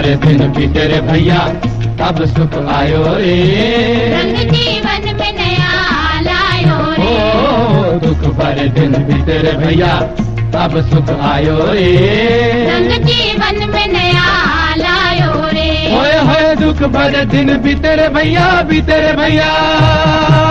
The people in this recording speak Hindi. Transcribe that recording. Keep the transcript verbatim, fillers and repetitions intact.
भरे दिन बीते रे भैया अब सुख आयो रे, रंग जीवन में नया लायो रे। ओ दुख भरे दिन बीते रे भैया अब सुख आयो रे, रंग जीवन में नया लायो रे। होए होए दुख भरे दिन बीते रे भैया बीते रे भैया।